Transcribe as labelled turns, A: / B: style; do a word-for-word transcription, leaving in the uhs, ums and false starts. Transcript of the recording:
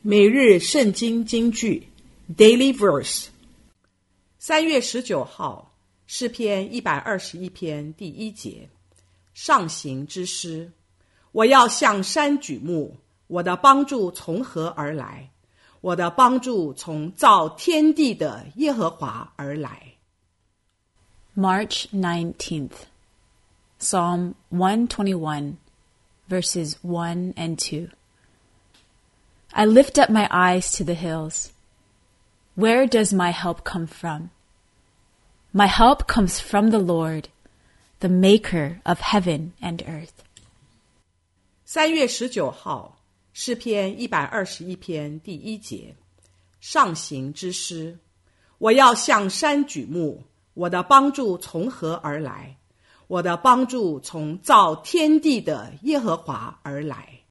A: 每日圣经金句 Daily Verse。 三月十九号，诗篇一百二十一篇第一节，上行之诗。我要向山举目，我的帮助从何而来？我的帮助从造天地的耶和华而来。
B: March nineteenth, Psalm one twenty-one, verses one and two. I lift up my eyes to the hills. Where does my help come from? My help comes from the Lord, the maker of heaven and earth.
A: 三月十九号，诗篇一百二十一篇第一节，上行之诗。我要向山举目，我的帮助从何而来？我的帮助从造天地的耶和华而来。